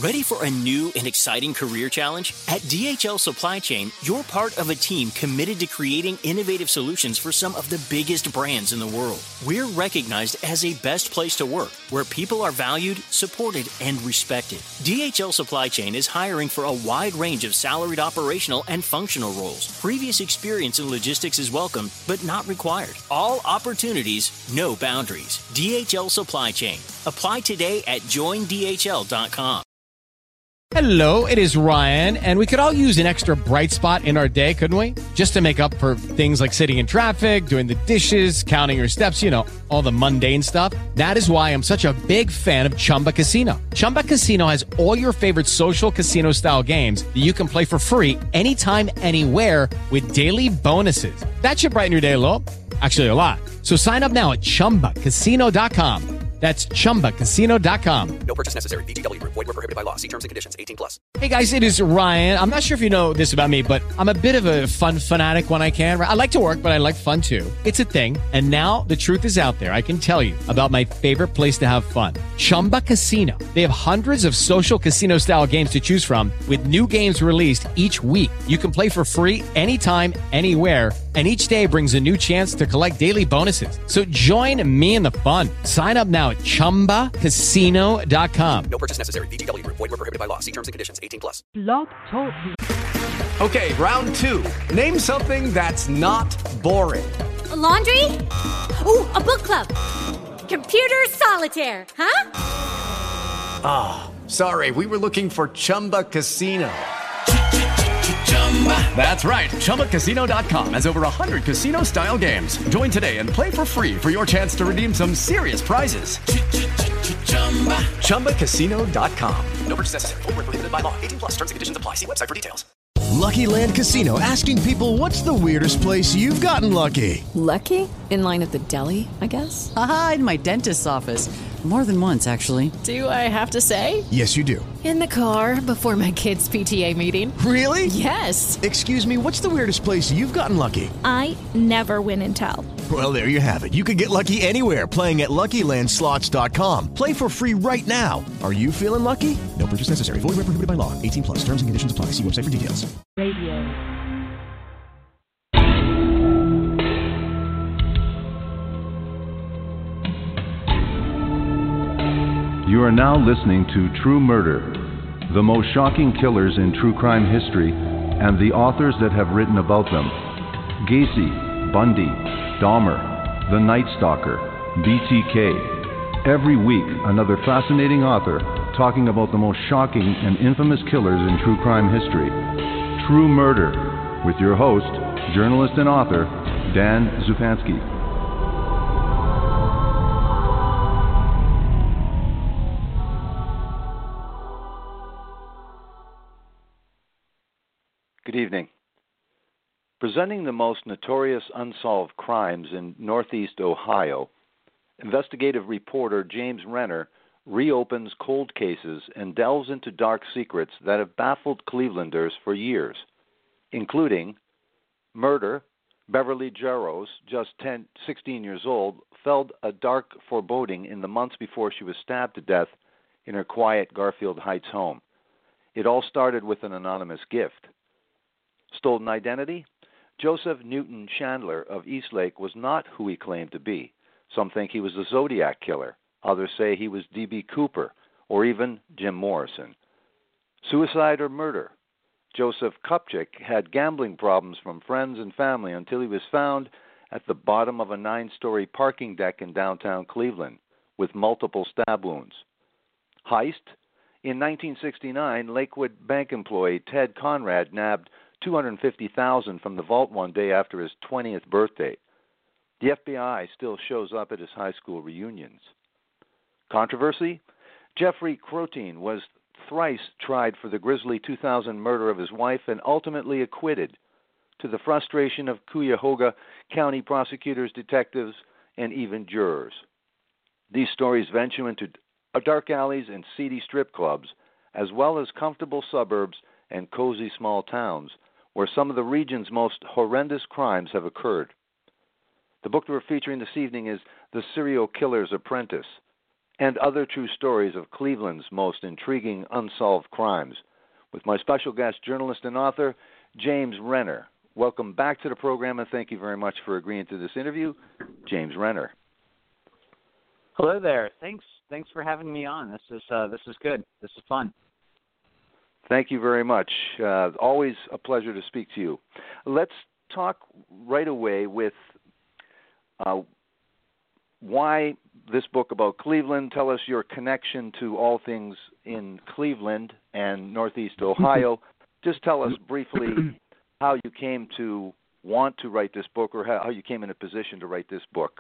Ready for a new and exciting career challenge? At DHL Supply Chain, you're part of a team committed to creating innovative solutions for some of the biggest brands in the world. We're recognized as a best place to work, where people are valued, supported, and respected. DHL Supply Chain is hiring for a wide range of salaried operational and functional roles. Previous experience in logistics is welcome, but not required. All opportunities, no boundaries. DHL Supply Chain. Apply today at joindhl.com. Hello, it is Ryan, and we could all use an extra bright spot in our day, couldn't we? Just to make up for things like sitting in traffic, doing the dishes, counting your steps, all the mundane stuff. That is why I'm such a big fan of Chumba Casino. Chumba Casino has all your favorite social casino-style games that you can play for free anytime, anywhere with daily bonuses. That should brighten your day a little. Actually, a lot. So sign up now at ChumbaCasino.com. That's ChumbaCasino.com. No purchase necessary. VGW Group. Void where prohibited by law. See terms and conditions. 18+. Hey guys, it is Ryan. I'm not sure if you know this about me, but I'm a bit of a fun fanatic when I can. I like to work, but I like fun too. It's a thing. And now the truth is out there. I can tell you about my favorite place to have fun. Chumba Casino. They have hundreds of social casino style games to choose from with new games released each week. You can play for free anytime, anywhere. And each day brings a new chance to collect daily bonuses. So join me in the fun. Sign up now at ChumbaCasino.com. No purchase necessary. VGW Group. Void where prohibited by law. See terms and conditions. 18+. Blog Talk. Okay, round two. Name something that's not boring. A laundry? Ooh, a book club. Computer solitaire, huh? Ah, sorry. We were looking for Chumba Casino. That's right. ChumbaCasino.com has over 100 casino-style games. Join today and play for free for your chance to redeem some serious prizes. ChumbaCasino.com. No purchase necessary. Void where prohibited by law. 18+. Terms and conditions apply. See website for details. Lucky Land Casino, asking people, what's the weirdest place you've gotten lucky? Lucky? In line at the deli, I guess? Aha, in my dentist's office. More than once, actually. Do I have to say? Yes, you do. In the car before my kids' PTA meeting. Really? Yes. Excuse me, what's the weirdest place you've gotten lucky? I never win and tell. Well, there you have it. You can get lucky anywhere, playing at LuckyLandSlots.com. Play for free right now. Are you feeling lucky? No purchase necessary. Void where prohibited by law. 18+. Terms and conditions apply. See website for details. Radio. You are now listening to True Murder, the most shocking killers in true crime history, and the authors that have written about them. Gacy, Bundy, Dahmer, The Night Stalker, BTK. Every week, another fascinating author talking about the most shocking and infamous killers in true crime history. True Murder, with your host, journalist and author, Dan Zupansky. Good evening. Presenting the most notorious unsolved crimes in Northeast Ohio, investigative reporter James Renner reopens cold cases and delves into dark secrets that have baffled Clevelanders for years, including murder. Beverly Jarrows, just 16 years old, felt a dark foreboding in the months before she was stabbed to death in her quiet Garfield Heights home. It all started with an anonymous gift. Stolen identity? Joseph Newton Chandler of Eastlake was not who he claimed to be. Some think he was the Zodiac Killer. Others say he was D.B. Cooper or even Jim Morrison. Suicide or murder? Joseph Kupchik had gambling problems from friends and family until he was found at the bottom of a 9-story parking deck in downtown Cleveland with multiple stab wounds. Heist? In 1969, Lakewood bank employee Ted Conrad nabbed $250,000 from the vault one day after his 20th birthday. The FBI still shows up at his high school reunions. Controversy? Jeffrey Crotein was thrice tried for the grisly 2000 murder of his wife and ultimately acquitted, to the frustration of Cuyahoga County prosecutors, detectives, and even jurors. These stories venture into dark alleys and seedy strip clubs, as well as comfortable suburbs and cozy small towns, where some of the region's most horrendous crimes have occurred. The book that we're featuring this evening is The Serial Killer's Apprentice, and other true stories of Cleveland's most intriguing unsolved crimes, with my special guest, journalist and author, James Renner. Welcome back to the program, and thank you very much for agreeing to this interview, James Renner. Hello there. Thanks for having me on. This is good. This is fun. Thank you very much. Always a pleasure to speak to you. Let's talk right away with why this book about Cleveland. Tell us your connection to all things in Cleveland and Northeast Ohio. Just tell us briefly how you came to want to write this book, or how you came in a position to write this book.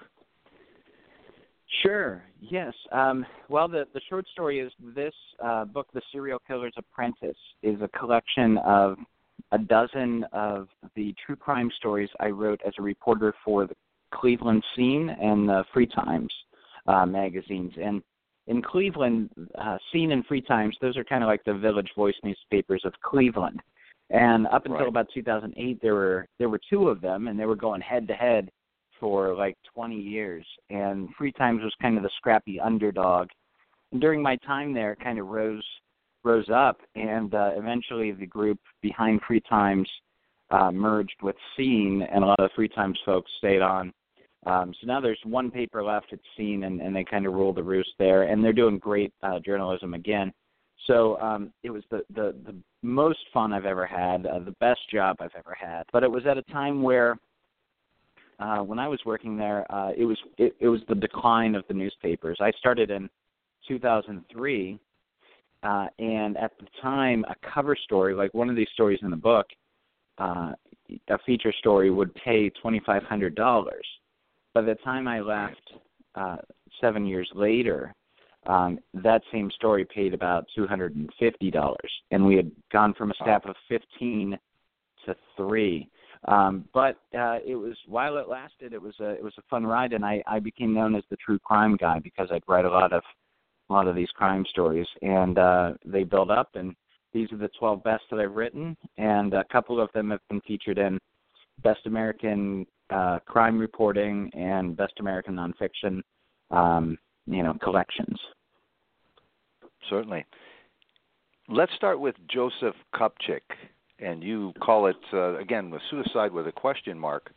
Sure. Yes. Well, the short story is this book, The Serial Killer's Apprentice, is a collection of a dozen of the true crime stories I wrote as a reporter for the Cleveland Scene and the Free Times magazines. And in Cleveland, Scene and Free Times, those are kind of like the Village Voice newspapers of Cleveland. And up until about 2008, there were two of them, and they were going head to head for like 20 years. And Free Times was kind of the scrappy underdog. And during my time there, it kind of rose up, and eventually the group behind Free Times merged with Scene, and a lot of the Free Times folks stayed on. So now there's one paper left at Scene, and they kind of rule the roost there, and they're doing great journalism again. So it was the most fun I've ever had, the best job I've ever had. But it was at a time where, when I was working there, it was the decline of the newspapers. I started in 2003, and at the time, a cover story, like one of these stories in the book, a feature story would pay $2,500. By the time I left 7 years later, that same story paid about $250, and we had gone from a staff of 15 to 3. But it was, while it lasted, it was a fun ride, and I became known as the true crime guy because I'd write a lot of these crime stories, and they build up, and these are the 12 best that I've written, and a couple of them have been featured in Best American Crime Reporting and Best American Nonfiction, collections. Certainly. Let's start with Joseph Kupchik, and you call it, again, with suicide with a question mark.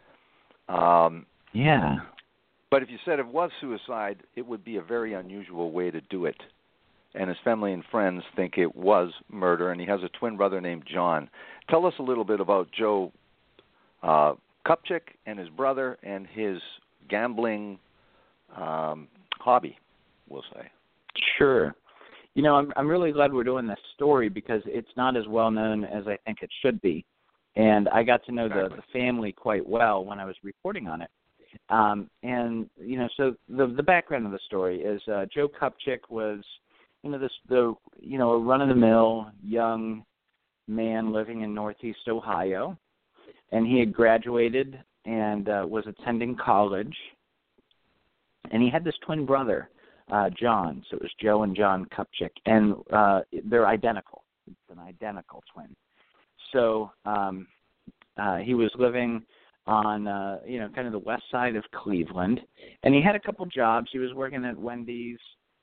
Yeah. But if you said it was suicide, it would be a very unusual way to do it. And his family and friends think it was murder, and he has a twin brother named John. Tell us a little bit about Joe Kupchik and his brother and his gambling hobby, we'll say. Sure. I'm really glad we're doing this story because it's not as well known as I think it should be. And I got to know the family quite well when I was reporting on it. So the background of the story is Joe Kupchik was, a run-of-the-mill young man living in Northeast Ohio, and he had graduated and was attending college, and he had this twin brother, John. So it was Joe and John Kupchik, and they're identical. It's an identical twin. So he was living on, kind of the west side of Cleveland, and he had a couple jobs. He was working at Wendy's,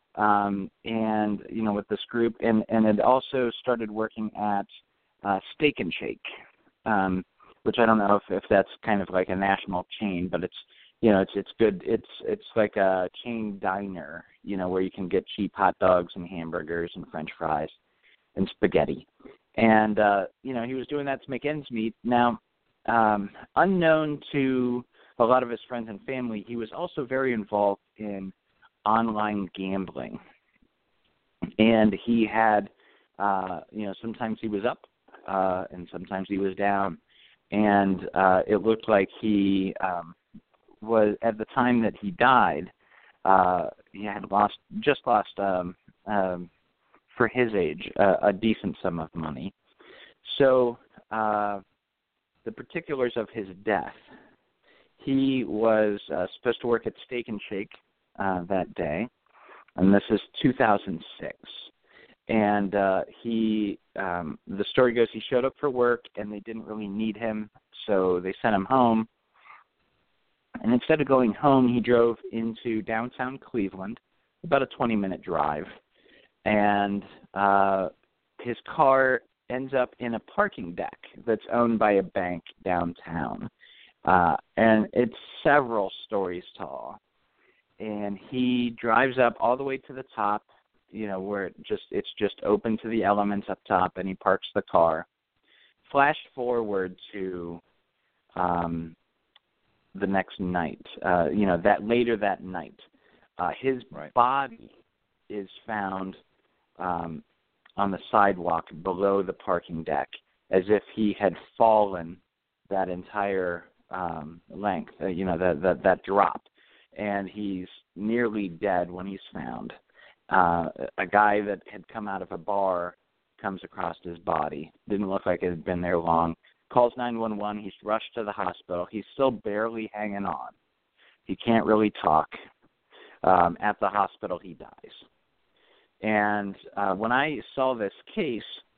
with this group, and had also started working at Steak and Shake, which I don't know if that's kind of like a national chain, but it's good. It's like a chain diner, where you can get cheap hot dogs and hamburgers and French fries and spaghetti. And, he was doing that to make ends meet. Now, unknown to a lot of his friends and family, he was also very involved in online gambling. And he had, sometimes he was up and sometimes he was down. And it looked like he was, at the time that he died, he had lost for his age, a decent sum of money. So the particulars of his death, he was supposed to work at Steak and Shake that day, and this is 2006. And the story goes he showed up for work, and they didn't really need him, so they sent him home. And instead of going home, he drove into downtown Cleveland about a 20-minute drive. And his car ends up in a parking deck that's owned by a bank downtown. And it's several stories tall. And he drives up all the way to the top, where it's just open to the elements up top, and he parks the car. Flash forward to the next night, later that night. His body is found on the sidewalk below the parking deck, as if he had fallen that entire length, that drop. And he's nearly dead when he's found. A guy that had come out of a bar comes across his body. Didn't look like it had been there long. Calls 911. He's rushed to the hospital. He's still barely hanging on. He can't really talk. At the hospital, he dies. And when I saw this case,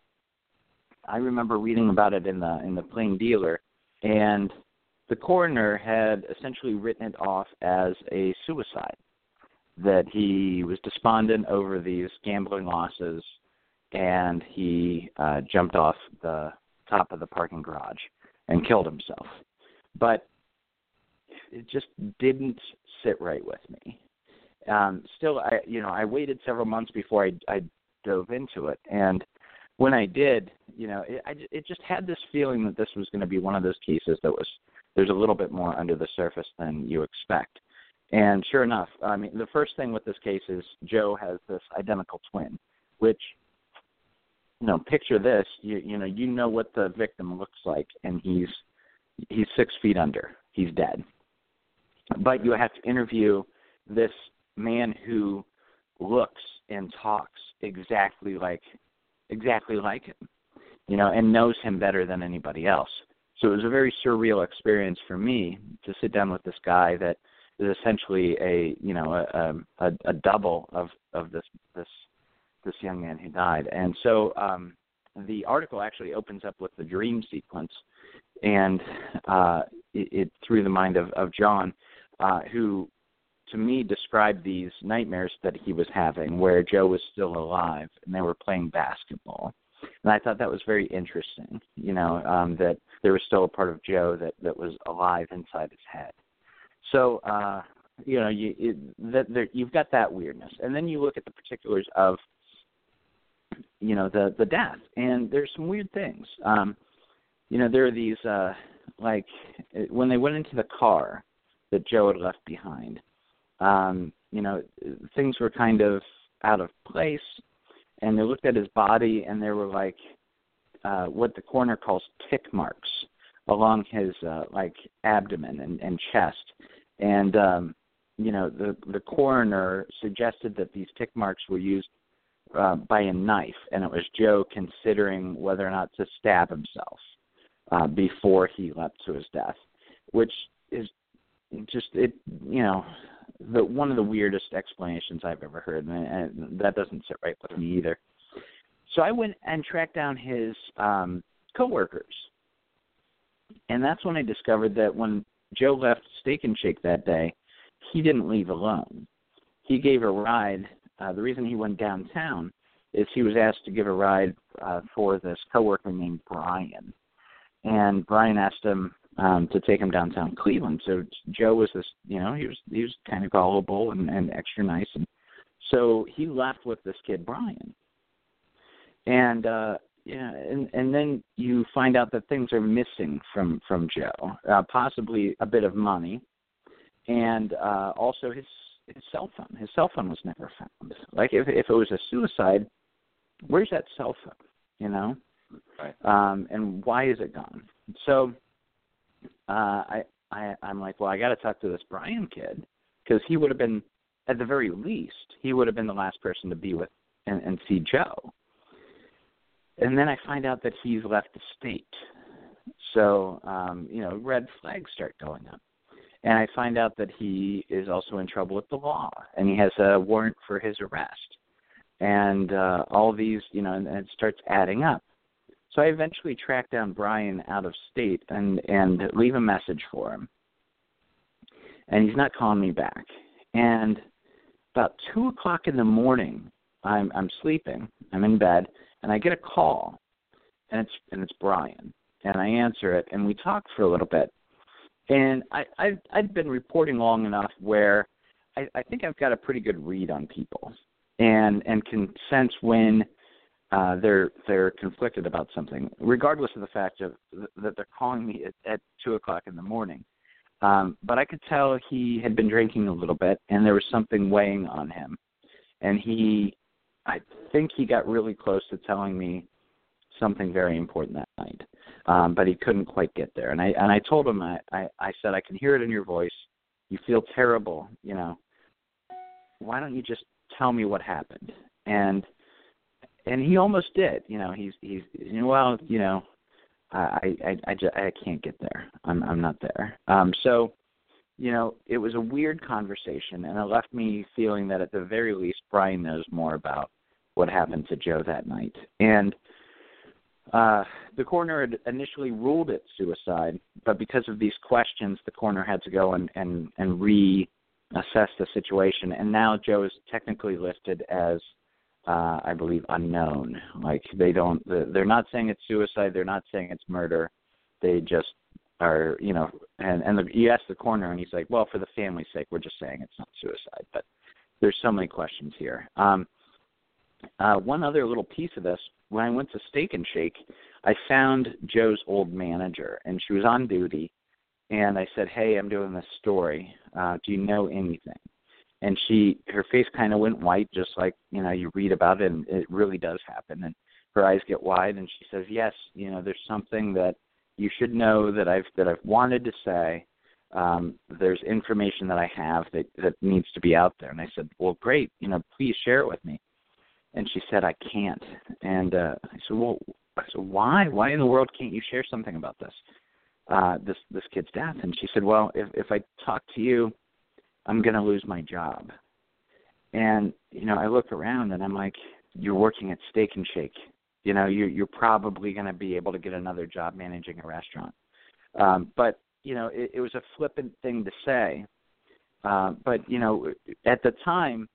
I remember reading about it in the Plain Dealer, and the coroner had essentially written it off as a suicide, that he was despondent over these gambling losses, and he jumped off the top of the parking garage and killed himself. But it just didn't sit right with me. Still, I waited several months before I dove into it, and when I did, it just had this feeling that this was going to be one of those cases there's a little bit more under the surface than you expect. And sure enough, the first thing with this case is Joe has this identical twin, which, picture this, you know what the victim looks like, and he's 6 feet under. He's dead. But you have to interview this man who looks and talks exactly like him, and knows him better than anybody else. So it was a very surreal experience for me to sit down with this guy that is essentially a double of this young man who died. And so the article actually opens up with the dream sequence, and it through the mind of John, who to me described these nightmares that he was having where Joe was still alive and they were playing basketball. And I thought that was very interesting, that there was still a part of Joe that was alive inside his head. So, you've got that weirdness. And then you look at the particulars of, the death. And there's some weird things. There are these, when they went into the car that Joe had left behind, things were kind of out of place. And they looked at his body, and there were what the coroner calls tick marks along his abdomen and chest. And the coroner suggested that these tick marks were used by a knife, and it was Joe considering whether or not to stab himself before he leapt to his death, which is just one of the weirdest explanations I've ever heard, and that doesn't sit right with me either. So I went and tracked down his coworkers, and that's when I discovered that when Joe left Steak and Shake that day, he didn't leave alone. He gave a ride. The reason he went downtown is he was asked to give a ride for this coworker named Brian, and Brian asked him to take him downtown Cleveland. So Joe was this, he was kind of gullible and extra nice, and so he left with this kid Brian. And and then you find out that things are missing from Joe, possibly a bit of money, and also his cell phone. His cell phone was never found. If it was a suicide, where's that cell phone? Right. And why is it gone? So I'm like, well, I got to talk to this Brian kid, because he would have been, at the very least, he would have been the last person to be with and see Joe. And then I find out that he's left the state. So, red flags start going up. And I find out that he is also in trouble with the law, and he has a warrant for his arrest. And all these, and it starts adding up. So I eventually track down Brian out of state and leave a message for him. And he's not calling me back. And about 2 o'clock in the morning, I'm sleeping, I'm in bed, and I get a call, and it's Brian, and I answer it, and we talked for a little bit, and I'd been reporting long enough where I think I've got a pretty good read on people, and can sense when they're conflicted about something, regardless of the fact that they're calling me at 2 o'clock in the morning. But I could tell he had been drinking a little bit, and there was something weighing on him. And I think he got really close to telling me something very important that night, but he couldn't quite get there. And I told him, I said, I can hear it in your voice. You feel terrible, Why don't you just tell me what happened? And he almost did. He's well, I can't get there. I'm not there. So, it was a weird conversation, and it left me feeling that at the very least, Brian knows more about what happened to Joe that night. And the coroner had initially ruled it suicide, but because of these questions, the coroner had to go and reassess the situation. And now Joe is technically listed as, I believe, unknown. Like they're not saying it's suicide. They're not saying it's murder. They just are, you ask the coroner, and he's like, well, for the family's sake, we're just saying it's not suicide. But there's so many questions here. One other little piece of this, when I went to Steak and Shake, I found Joe's old manager, and she was on duty, and I said, hey, I'm doing this story. Do you know anything? And her face kind of went white, just like, you read about it, and it really does happen. And her eyes get wide, and she says, yes, there's something that you should know that I've wanted to say. There's information that I have that needs to be out there. And I said, well, great, please share it with me. And she said, I can't. And I said, why? Why in the world can't you share something about this kid's death? And she said, well, if I talk to you, I'm going to lose my job. And, I look around and I'm like, you're working at Steak and Shake. You're probably going to be able to get another job managing a restaurant. But, it was a flippant thing to say. But, at the time,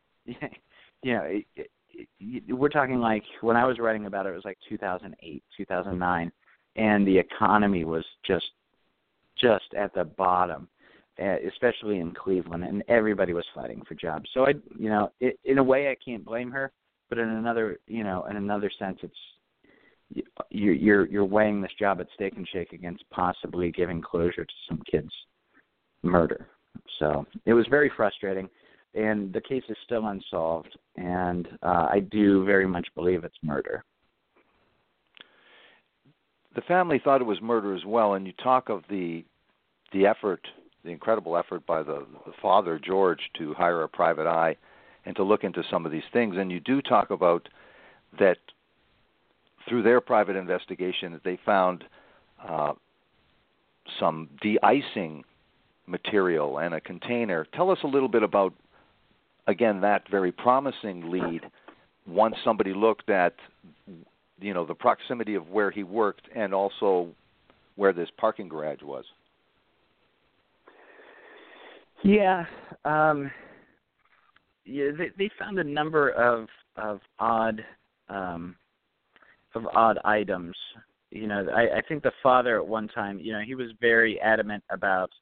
we're talking like when I was writing about it was like 2008, 2009, and the economy was just at the bottom, especially in Cleveland, and everybody was fighting for jobs. So in a way, I can't blame her, but in another sense, it's you're weighing this job at Steak and Shake against possibly giving closure to some kid's murder. So it was very frustrating. And the case is still unsolved, and I do very much believe it's murder. The family thought it was murder as well, and you talk of the effort, the incredible effort by the father, George, to hire a private eye and to look into some of these things. And you do talk about that through their private investigation that they found some de-icing material and a container. Tell us a little bit about, again, that very promising lead once somebody looked at, the proximity of where he worked and also where this parking garage was. Yeah. They found a number of odd items. I think the father at one time, he was very adamant about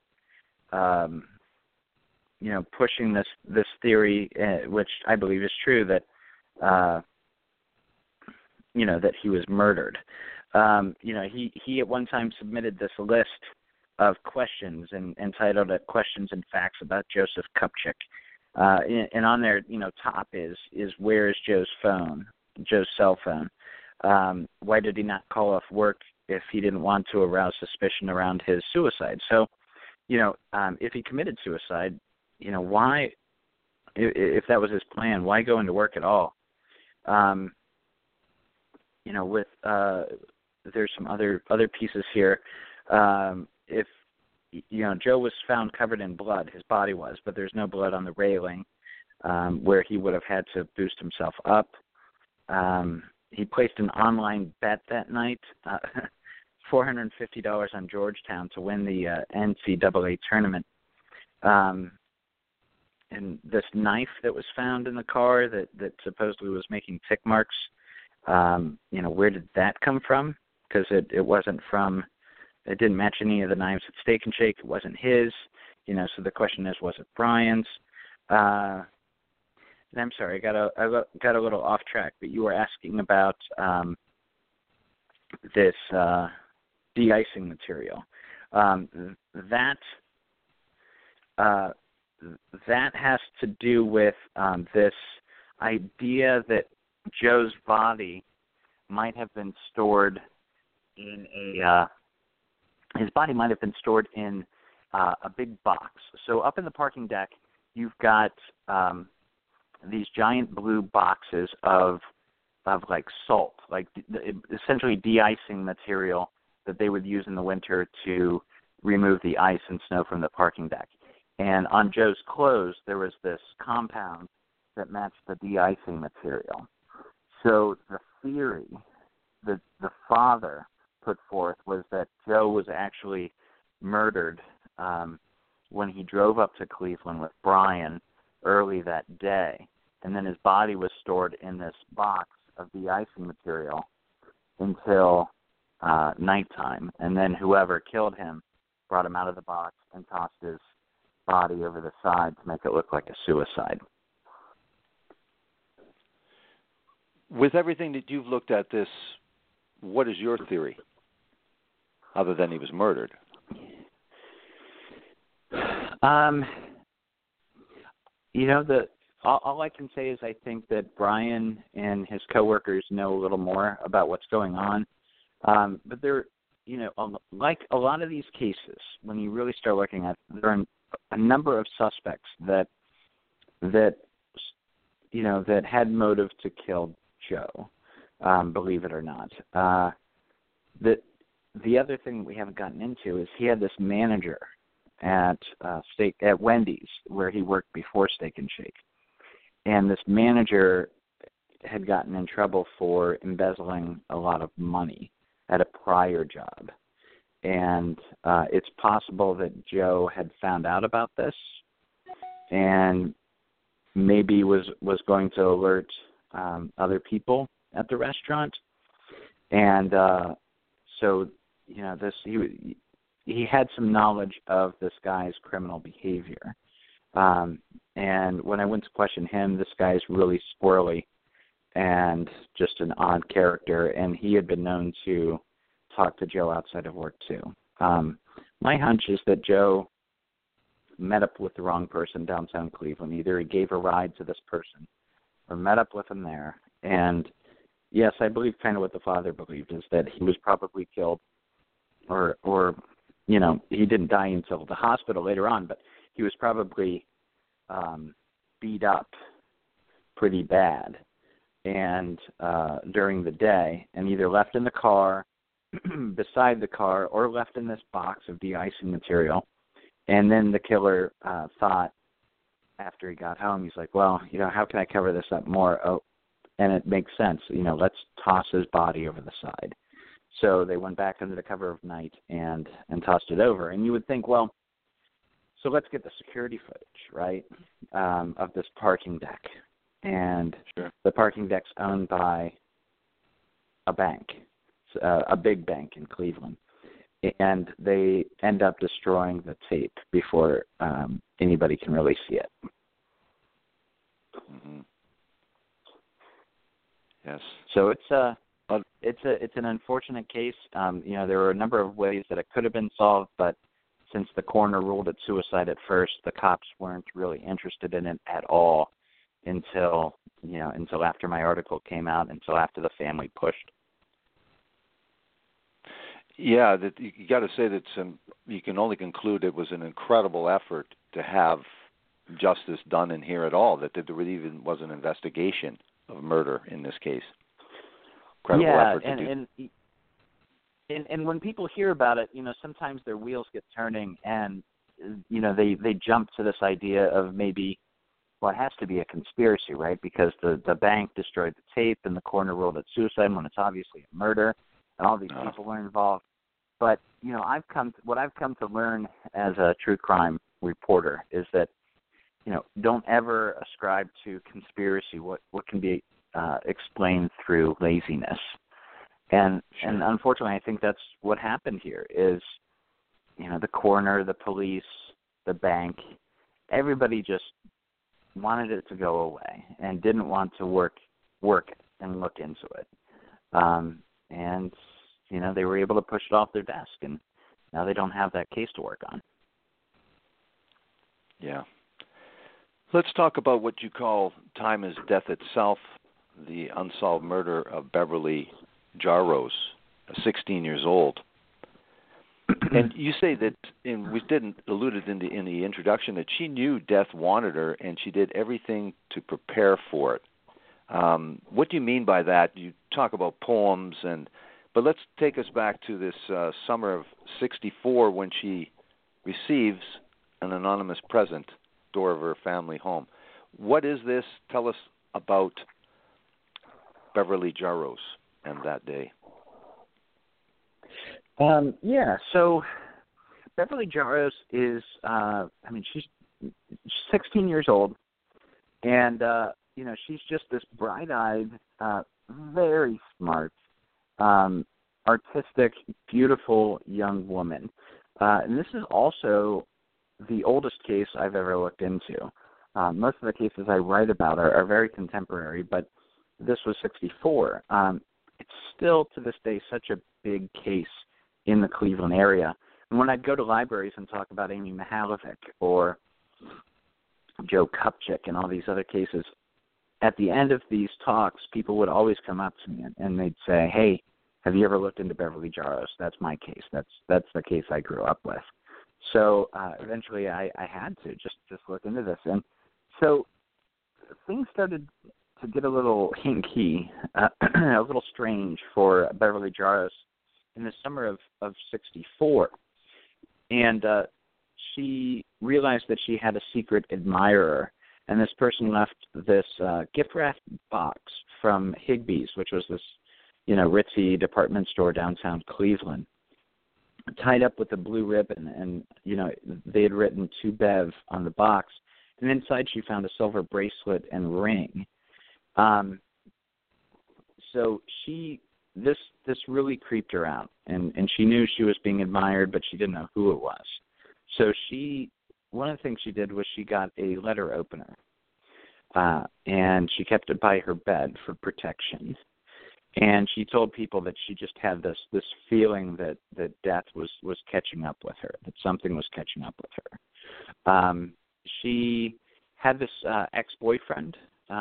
pushing this theory, which I believe is true, that that he was murdered. He at one time submitted this list of questions and entitled it "Questions and Facts About Joseph Kupchik," and on there, top is where is Joe's cell phone? Why did he not call off work if he didn't want to arouse suspicion around his suicide? So, if he committed suicide, why, if that was his plan, why go into work at all? There's some other pieces here. If Joe was found covered in blood, his body was, but there's no blood on the railing where he would have had to boost himself up. He placed an online bet that night, $450 on Georgetown to win the NCAA tournament. this knife that was found in the car that supposedly was making tick marks, where did that come from? Because it wasn't from, it didn't match any of the knives at Steak and Shake. It wasn't his, so the question is, was it Brian's? And I'm sorry, I got a little off track, but you were asking about this de-icing material. That has to do with this idea that Joe's body might have been stored in his body might have been stored in a big box. So up in the parking deck, you've got these giant blue boxes of like salt, like essentially de-icing material that they would use in the winter to remove the ice and snow from the parking deck. And on Joe's clothes, there was this compound that matched the de-icing material. So the theory that the father put forth was that Joe was actually murdered when he drove up to Cleveland with Brian early that day, and then his body was stored in this box of de-icing material until nighttime, and then whoever killed him brought him out of the box and tossed his body over the side to make it look like a suicide. With everything that you've looked at this, what is your theory, other than he was murdered? All I can say is I think that Brian and his coworkers know a little more about what's going on. But there, like a lot of these cases, when you really start looking at, there are a number of suspects that had motive to kill Joe, believe it or not. The other thing we haven't gotten into is he had this manager at Wendy's, where he worked before Steak and Shake. And this manager had gotten in trouble for embezzling a lot of money at a prior job. And it's possible that Joe had found out about this and maybe was going to alert other people at the restaurant. And so, he had some knowledge of this guy's criminal behavior. And when I went to question him, this guy's really squirrely and just an odd character, and he had been known to talk to Joe outside of work too. My hunch is that Joe met up with the wrong person downtown Cleveland. Either he gave a ride to this person or met up with him there. And yes, I believe kind of what the father believed is that he was probably killed or he didn't die until the hospital later on, but he was probably beat up pretty bad and during the day, and either left in the car, beside the car, or left in this box of de-icing material. And then the killer thought, after he got home, he's like, well, how can I cover this up more? Oh, and it makes sense. Let's toss his body over the side. So they went back under the cover of night and tossed it over. And you would think, well, so let's get the security footage, right, of this parking deck. And sure. The parking deck's owned by a bank, a big bank in Cleveland. And they end up destroying the tape before anybody can really see it. Mm-hmm. Yes. So it's an unfortunate case. There were a number of ways that it could have been solved, but since the coroner ruled it suicide at first, the cops weren't really interested in it at all until after my article came out, until after the family pushed. Yeah, you got to say that you can only conclude it was an incredible effort to have justice done in here at all, that there even was an investigation of murder in this case. Incredible effort to do. And when people hear about it, sometimes their wheels get turning, and they jump to this idea of maybe, well, it has to be a conspiracy, right? Because the bank destroyed the tape, and the coroner ruled it suicide when it's obviously a murder, and all these people were involved. But what I've come to learn as a true crime reporter is that don't ever ascribe to conspiracy what can be explained through laziness. And unfortunately, I think that's what happened here is, the coroner, the police, the bank, everybody just wanted it to go away and didn't want to work and look into it. And they were able to push it off their desk, and now they don't have that case to work on. Yeah. Let's talk about what you call Time is Death itself, the unsolved murder of Beverly Jaros, 16 years old. And you say that, and we didn't alluded in the introduction, that she knew death wanted her, and she did everything to prepare for it. What do you mean by that? You talk about poems, but let's take us back to this summer of '64 when she receives an anonymous present door of her family home. What is this? Tell us about Beverly Jaros and that day. So Beverly Jaros is, she's 16 years old, and, she's just this bright-eyed, very smart, artistic, beautiful young woman. And this is also the oldest case I've ever looked into. Most of the cases I write about are very contemporary, but this was 64. It's still, to this day, such a big case in the Cleveland area. And when I'd go to libraries and talk about Amy Mihalovic or Joe Kupchik and all these other cases, at the end of these talks, people would always come up to me and they'd say, "Hey, have you ever looked into Beverly Jaros? That's my case. That's the case I grew up with." So eventually I had to just look into this. And so things started to get a little hinky, a little strange for Beverly Jaros in the summer of '64. And she realized that she had a secret admirer, and this person left this gift wrap box from Higbee's, which was this, ritzy department store downtown Cleveland, tied up with a blue ribbon, and, they had written "To Bev" on the box, and inside she found a silver bracelet and ring. So this really creeped her out, and she knew she was being admired, but she didn't know who it was. So one of the things she did was she got a letter opener, and she kept it by her bed for protection. And she told people that she just had this feeling that death was catching up with her, that something was catching up with her. She had this ex-boyfriend,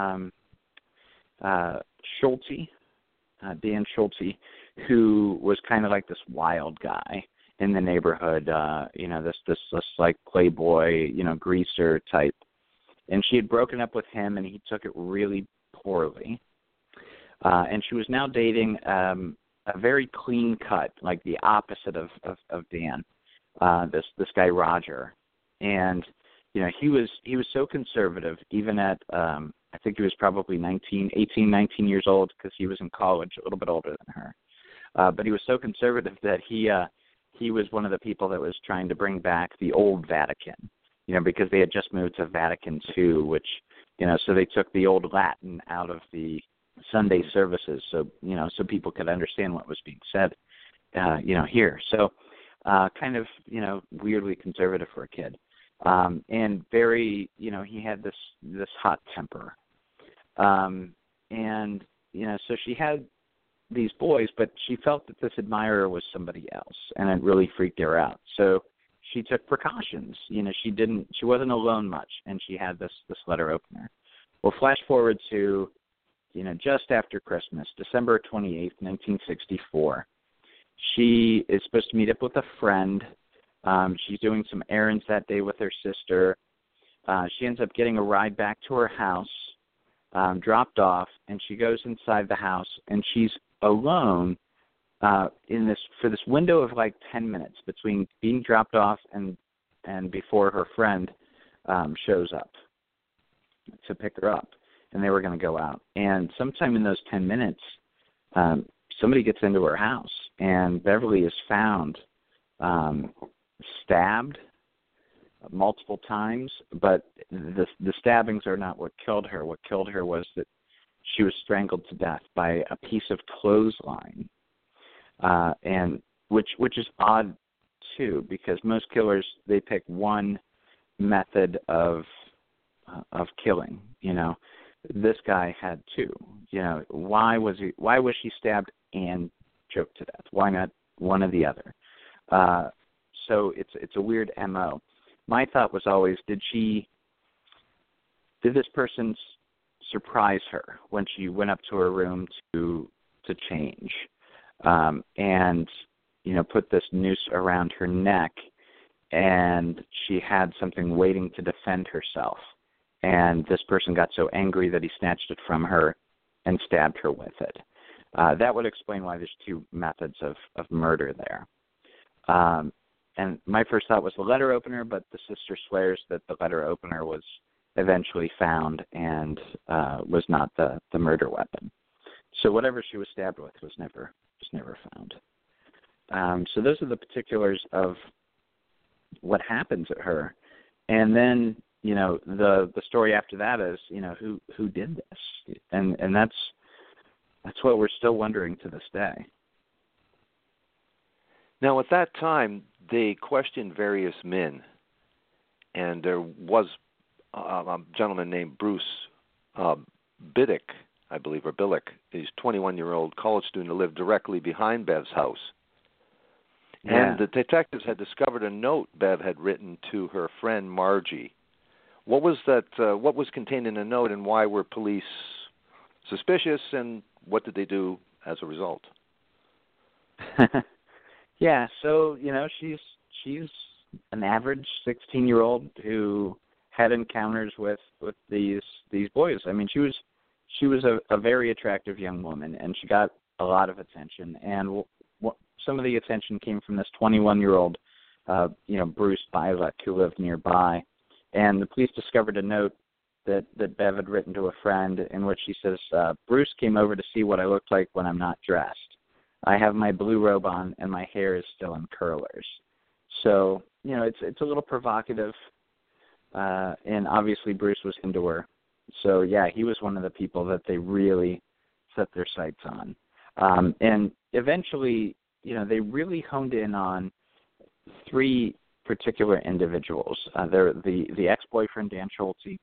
Schulte, Dan Schulte, who was kind of like this wild guy in the neighborhood, this like playboy, greaser type. And she had broken up with him, and he took it really poorly. And she was now dating a very clean cut, like the opposite of Dan, this guy Roger. And he was so conservative, even at I think he was probably 19 years old, because he was in college, a little bit older than her. But he was so conservative that he was one of the people that was trying to bring back the old Vatican, because they had just moved to Vatican II, which, so they took the old Latin out of the Sunday services, so people could understand what was being said, here. So kind of, weirdly conservative for a kid. And very, he had this hot temper. And, so she had these boys, but she felt that this admirer was somebody else, and it really freaked her out. So she took precautions. She wasn't alone much, and she had this letter opener. Well, flash forward to, just after Christmas, December 28th, 1964. She is supposed to meet up with a friend. She's doing some errands that day with her sister. She ends up getting a ride back to her house, dropped off, and she goes inside the house, and she's alone for this window of like 10 minutes between being dropped off and before her friend shows up to pick her up, and they were going to go out. And sometime in those 10 minutes, somebody gets into her house, and Beverly is found stabbed multiple times, but the stabbings are not what killed her. What killed her was that she was strangled to death by a piece of clothesline, and which is odd too, because most killers, they pick one method of killing. This guy had two. Why was she stabbed and choked to death? Why not one or the other? So it's a weird MO. My thought was always, did this person surprise her when she went up to her room to change, and put this noose around her neck, and she had something waiting to defend herself, and this person got so angry that he snatched it from her and stabbed her with it. That would explain why there's two methods of murder there. And my first thought was the letter opener, but the sister swears that the letter opener was eventually found and was not the murder weapon. So whatever she was stabbed with was never found. So those are the particulars of what happened to her. And then, the story after that is, who did this? And that's what we're still wondering to this day. Now, at that time, they questioned various men, and there was a gentleman named Bruce Biddick, I believe, or Billick. He's a 21-year-old college student who lived directly behind Bev's house. Yeah. And the detectives had discovered a note Bev had written to her friend Margie. What was that? What was contained in the note, and why were police suspicious, and what did they do as a result? Yeah, so she's an average 16-year-old who had encounters with these boys. I mean, she was a very attractive young woman, and she got a lot of attention. And some of the attention came from this 21-year-old, Bruce Bilek, who lived nearby. And the police discovered a note that Bev had written to a friend in which she says, Bruce came over to see what I looked like when I'm not dressed. I have my blue robe on, and my hair is still in curlers. So, it's a little provocative, and obviously Bruce was into her. So, yeah, he was one of the people that they really set their sights on. And eventually, they really honed in on three particular individuals. They're the ex-boyfriend, Dan Schulte,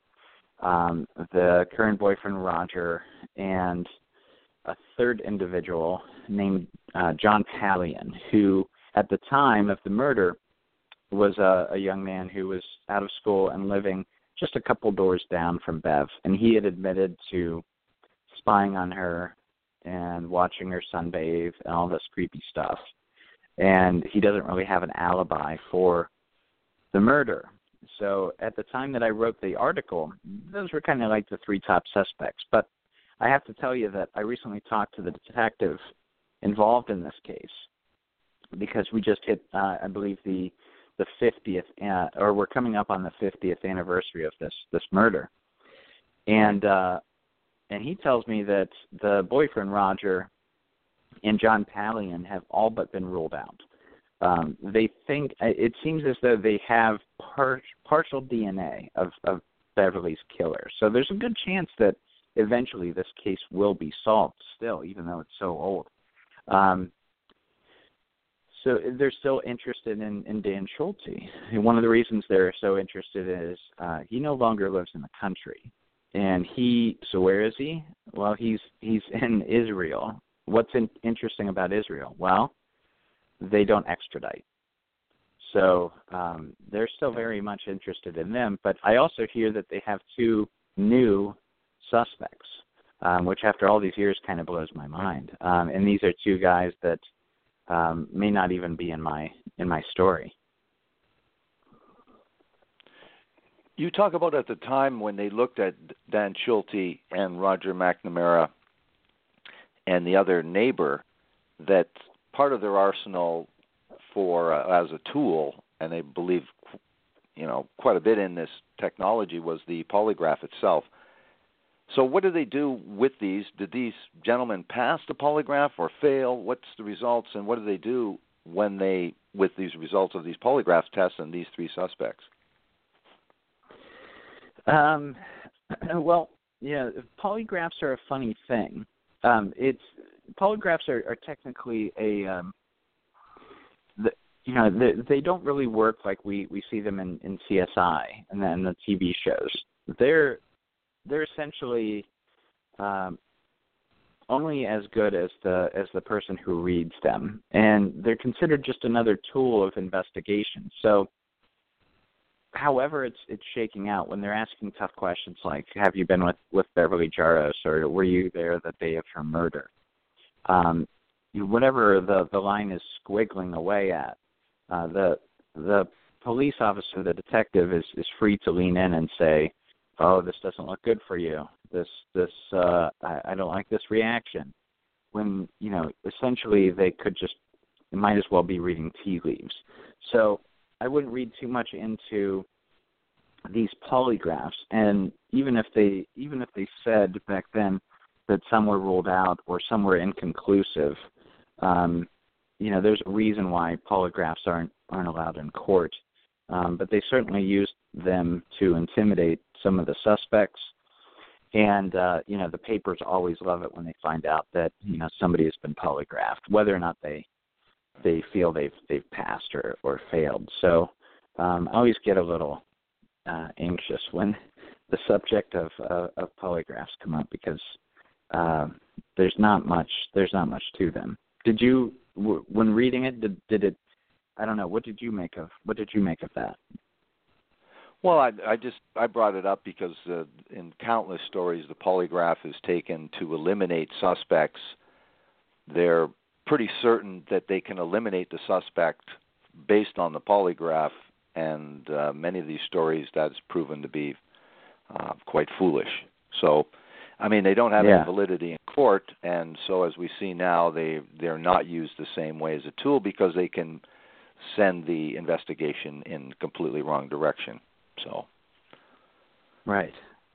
the current boyfriend, Roger, and a third individual named John Pallion, who at the time of the murder was a young man who was out of school and living just a couple doors down from Bev. And he had admitted to spying on her and watching her sunbathe and all this creepy stuff. And he doesn't really have an alibi for the murder. So at the time that I wrote the article, those were kind of like the three top suspects. But I have to tell you that I recently talked to the detective involved in this case, because we just hit, I believe, the 50th, or we're coming up on the 50th anniversary of this murder. And he tells me that the boyfriend, Roger, and John Pallion have all but been ruled out. They think, it seems as though they have partial DNA of Beverly's killer. So there's a good chance that eventually this case will be solved still, even though it's so old. So they're still interested in Dan Schulte. And one of the reasons they're so interested is he no longer lives in the country. And so where is he? Well, he's in Israel. What's interesting about Israel? Well, they don't extradite. So they're still very much interested in them. But I also hear that they have two new suspects, which after all these years kind of blows my mind. And these are two guys that may not even be in my story. You talk about at the time when they looked at Dan Schulte and Roger McNamara and the other neighbor, that part of their arsenal for as a tool, and they believe quite a bit in this technology, was the polygraph itself. So what did they do with these? Did these gentlemen pass the polygraph or fail? What's the results, and what did they do with these results of these polygraph tests and these three suspects? Well, polygraphs are a funny thing. Polygraphs are technically they don't really work like we see them in CSI and then the TV shows. They're essentially only as good as the person who reads them, and they're considered just another tool of investigation. So, however it's shaking out, when they're asking tough questions like, have you been with Beverly Jaros, or were you there the day of her murder? Whatever the line is squiggling away at, the police officer, the detective, is free to lean in and say, oh, this doesn't look good for you. I don't like this reaction. When, essentially it might as well be reading tea leaves. So I wouldn't read too much into these polygraphs. And even if they said back then that some were ruled out or some were inconclusive, there's a reason why polygraphs aren't allowed in court. But they certainly used them to intimidate some of the suspects. And, the papers always love it when they find out that, somebody has been polygraphed, whether or not they feel they've passed or failed. So I always get a little anxious when the subject of polygraphs come up, because there's not much to them. Did you, when reading it, did it? I don't know. What did you make of that? Well, I brought it up because in countless stories, the polygraph is taken to eliminate suspects. They're pretty certain that they can eliminate the suspect based on the polygraph, and many of these stories that's proven to be quite foolish. So, they don't have any validity in court, and so as we see now, they're not used the same way as a tool because they can send the investigation in completely wrong direction. So, right.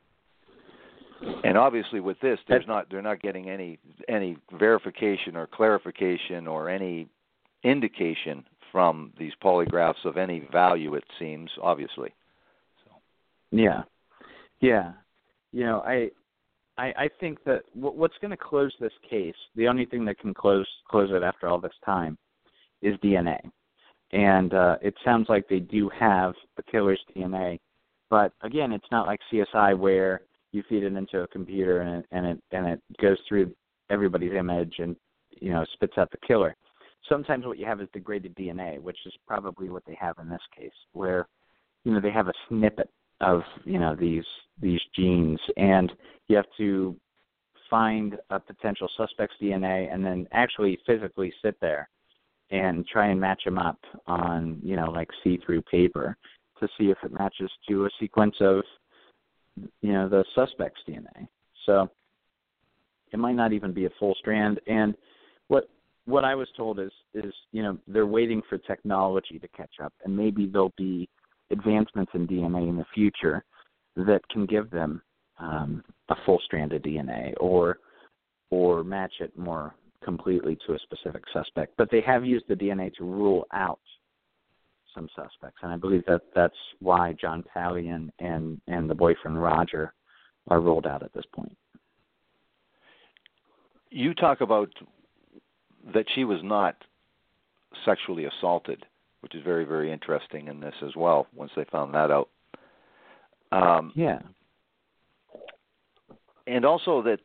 And obviously, with this, they're not getting any verification or clarification or any indication from these polygraphs of any value. It seems, obviously. So. Yeah. I think that what's going to close this case, the only thing that can close it after all this time, is DNA. And it sounds like they do have the killer's DNA, but again, it's not like CSI where you feed it into a computer and it goes through everybody's image and spits out the killer. Sometimes what you have is degraded DNA, which is probably what they have in this case, where they have a snippet of these genes, and you have to find a potential suspect's DNA and then actually physically sit there and try and match them up on, like see-through paper to see if it matches to a sequence of, the suspect's DNA. So it might not even be a full strand. And what I was told is they're waiting for technology to catch up, and maybe there'll be advancements in DNA in the future that can give them a full strand of DNA or match it more completely to a specific suspect. But they have used the DNA to rule out some suspects, and I believe that's why John Talley and the boyfriend Roger are ruled out at this point. You talk about that she was not sexually assaulted, which is very, very interesting in this as well, once they found that out. Yeah. And also that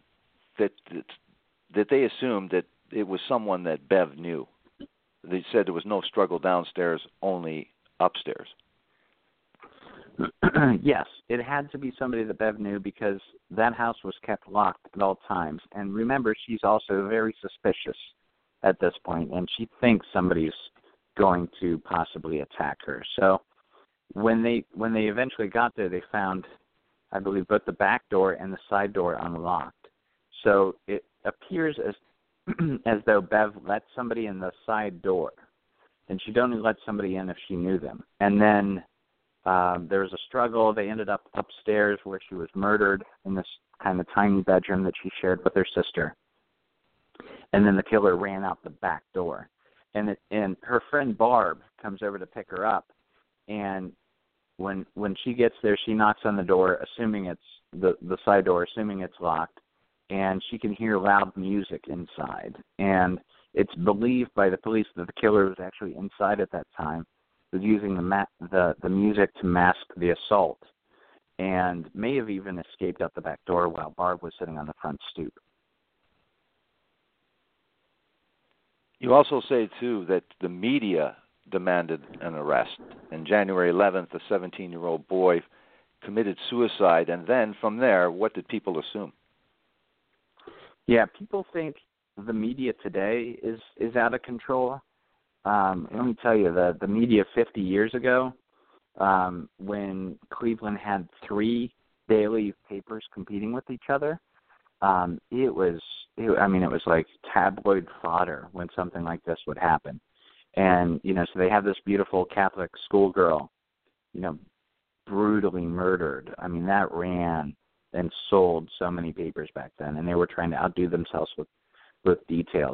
they assumed that it was someone that Bev knew. They said there was no struggle downstairs, only upstairs. Yes, it had to be somebody that Bev knew because that house was kept locked at all times. And remember, she's also very suspicious at this point, and she thinks somebody's going to possibly attack her. So when they eventually got there, they found, I believe, both the back door and the side door unlocked. So it appears as though Bev let somebody in the side door, and she'd only let somebody in if she knew them. And then there was a struggle. They ended up upstairs where she was murdered in this kind of tiny bedroom that she shared with her sister. And then the killer ran out the back door. and her friend Barb comes over to pick her up, and when she gets there, she knocks on the door, assuming it's the side door, assuming it's locked, and she can hear loud music inside. And it's believed by the police that the killer was actually inside at that time, was using the music to mask the assault, and may have even escaped out the back door while Barb was sitting on the front stoop. You also say, too, that the media demanded an arrest. And January 11th, a 17-year-old boy committed suicide. And then from there, what did people assume? Yeah, people think the media today is out of control. Let me tell you, the media 50 years ago, when Cleveland had 3 daily papers competing with each other, it was like tabloid fodder when something like this would happen. And, so they have this beautiful Catholic schoolgirl, brutally murdered. I mean, that ran and sold so many papers back then, and they were trying to outdo themselves with details.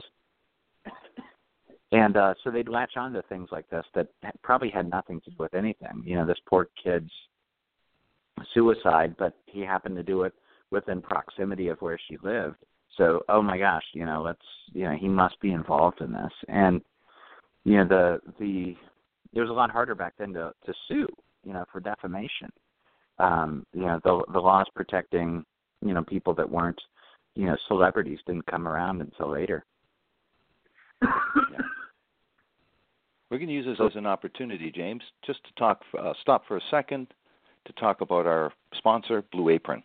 And so they'd latch on to things like this that probably had nothing to do with anything. This poor kid's suicide, but he happened to do it within proximity of where she lived. So, oh my gosh, he must be involved in this. And it was a lot harder back then to sue, for defamation. The laws protecting, people that weren't, celebrities didn't come around until later. Yeah. We're going to use this as an opportunity, James, just to stop for a second to talk about our sponsor, Blue Apron.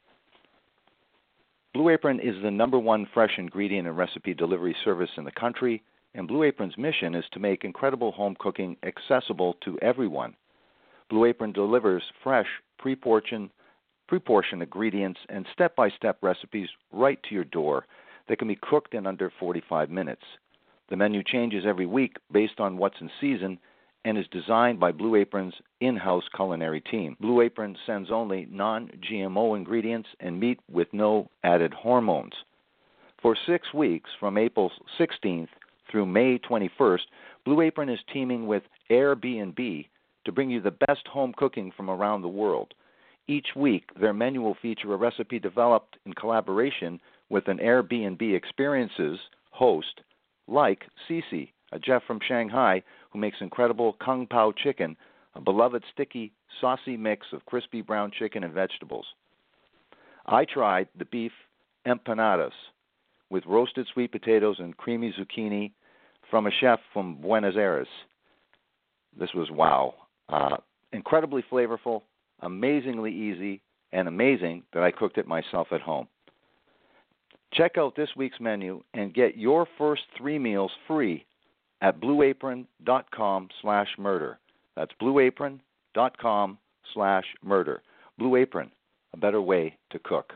Blue Apron is the #1 fresh ingredient and recipe delivery service in the country, and Blue Apron's mission is to make incredible home cooking accessible to everyone. Blue Apron delivers fresh, pre-portioned ingredients and step-by-step recipes right to your door that can be cooked in under 45 minutes. The menu changes every week based on what's in season and is designed by Blue Apron's in-house culinary team. Blue Apron sends only non-GMO ingredients and meat with no added hormones. For 6 weeks, from April 16th through May 21st, Blue Apron is teaming with Airbnb to bring you the best home cooking from around the world. Each week, their menu will feature a recipe developed in collaboration with an Airbnb experiences host like Cece, a chef from Shanghai who makes incredible Kung Pao chicken, a beloved sticky, saucy mix of crispy brown chicken and vegetables. I tried the beef empanadas with roasted sweet potatoes and creamy zucchini from a chef from Buenos Aires. This was wow. Incredibly flavorful, amazingly easy, and amazing that I cooked it myself at home. Check out this week's menu and get your first 3 meals free at blueapron.com/murder. That's blueapron.com/murder. Blue Apron, a better way to cook.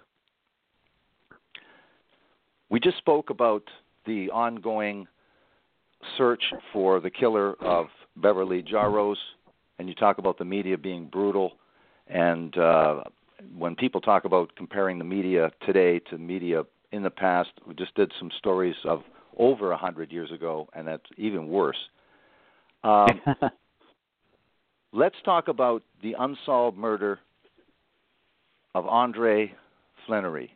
We just spoke about the ongoing search for the killer of Beverly Jaros, and you talk about the media being brutal. And when people talk about comparing the media today to media in the past, we just did some stories of over 100 years ago, and that's even worse. Let's talk about the unsolved murder of Andre Flannery.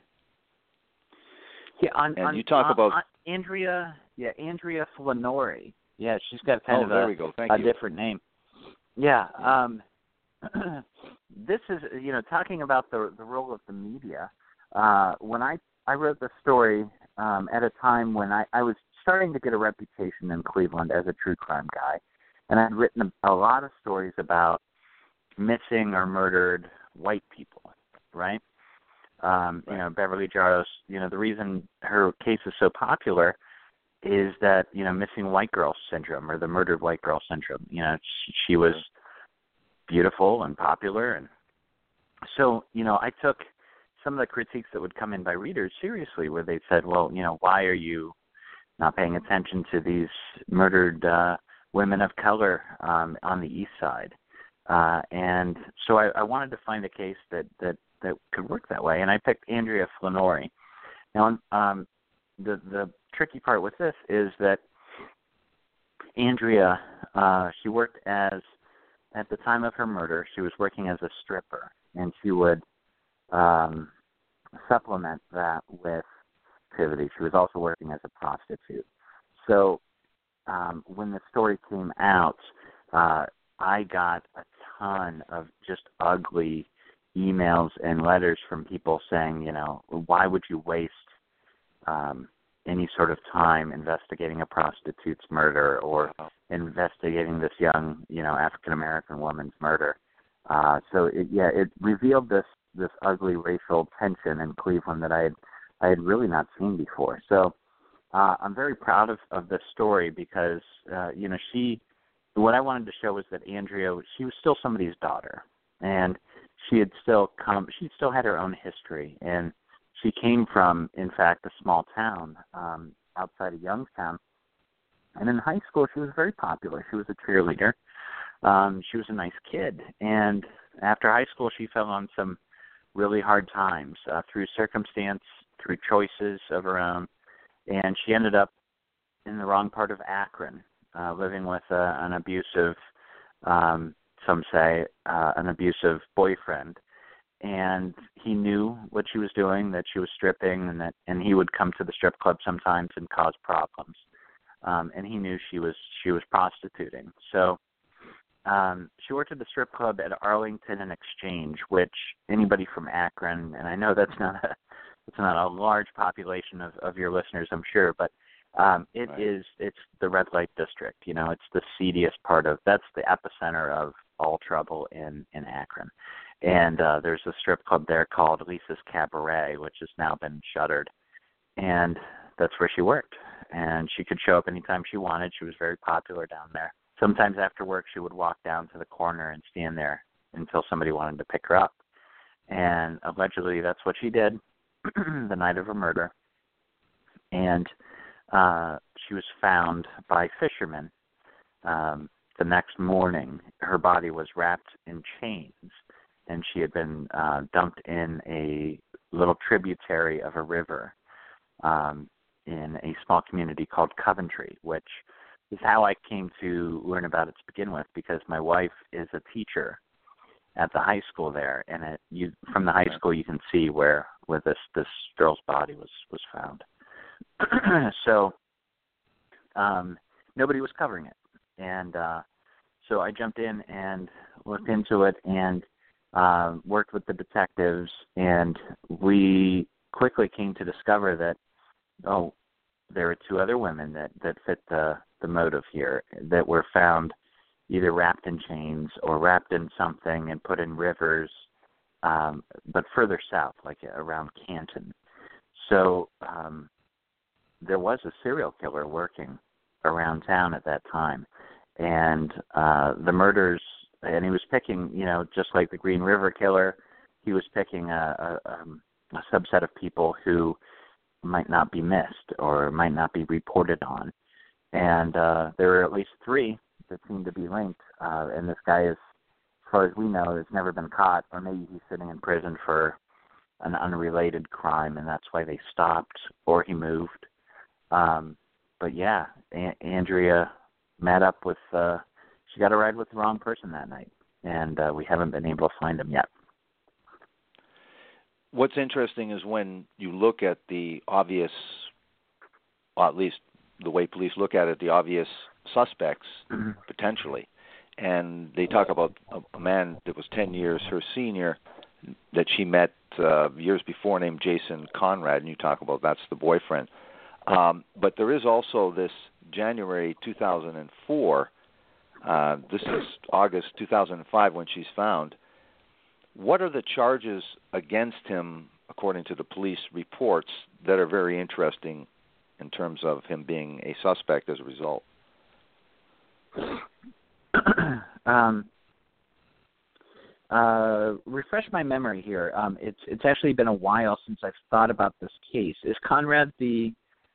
Yeah, you talk about Andrea Flannery. Yeah, she's got kind of there we go. Thank a you. different name. Yeah, this is talking about the role of the media. When I wrote the story at a time when I was starting to get a reputation in Cleveland as a true crime guy, and I'd written a lot of stories about missing or murdered white people, right? Beverly Jaros, the reason her case is so popular is that, missing white girl syndrome or the murdered white girl syndrome. She was beautiful and popular. And so, I took some of the critiques that would come in by readers seriously, where they said, well, why are you not paying attention to these murdered women of color on the East Side? And so I wanted to find a case that could work that way, and I picked Andrea Flannery. Now, the tricky part with this is that Andrea, she worked at the time of her murder, she was working as a stripper, and she would supplement that with activity. She was also working as a prostitute. So when the story came out, I got a ton of just ugly emails and letters from people saying, why would you waste any sort of time investigating a prostitute's murder or investigating this young, African American woman's murder. So it revealed this ugly racial tension in Cleveland that I had really not seen before. So I'm very proud of this story because what I wanted to show was that Andrea, she was still somebody's daughter, and she still had her own history, and she came from, in fact, a small town outside of Youngstown. And in high school, she was very popular. She was a cheerleader. She was a nice kid. And after high school, she fell on some really hard times through circumstance, through choices of her own. And she ended up in the wrong part of Akron, living with an abusive, some say, an abusive boyfriend. And he knew what she was doing, that she was stripping, and he would come to the strip club sometimes and cause problems. And he knew she was prostituting. So she worked at the strip club at Arlington and Exchange, which anybody from Akron, and I know that's not a large population of your listeners, I'm sure, but it's the red light district. It's the seediest that's the epicenter of all trouble in Akron. And there's a strip club there called Lisa's Cabaret, which has now been shuttered. And that's where she worked. And she could show up anytime she wanted. She was very popular down there. Sometimes after work, she would walk down to the corner and stand there until somebody wanted to pick her up. And allegedly that's what she did the night of her murder. And she was found by fishermen. The next morning, her body was wrapped in chains, and she had been dumped in a little tributary of a river in a small community called Coventry, which is how I came to learn about it to begin with, because my wife is a teacher at the high school there, and from the high school you can see where this girl's body was found. So nobody was covering it, and so I jumped in and looked into it and worked with the detectives, and we quickly came to discover that there were two other women that fit the motive here, that were found either wrapped in chains or wrapped in something and put in rivers, but further south, like around Canton. So there was a serial killer working around town at that time, and the murders, and he was picking, just like the Green River Killer, he was picking a subset of people who might not be missed or might not be reported on. And there were at least three that seemed to be linked. And this guy, as far as we know, has never been caught, or maybe he's sitting in prison for an unrelated crime, and that's why they stopped, or he moved. But yeah, Andrea met up with, she got a ride with the wrong person that night, and we haven't been able to find him yet. What's interesting is when you look at the obvious, or at least the way police look at it, the obvious suspects, potentially. And they talk about a man that was 10 years her senior that she met years before named Jason Conrad, and you talk about that's the boyfriend. But there is also this January 2004, this is August 2005 when she's found. What are the charges against him, according to the police reports, that are very interesting in terms of him being a suspect as a result? Refresh my memory here. It's actually been a while since I've thought about this case. Is Conrad the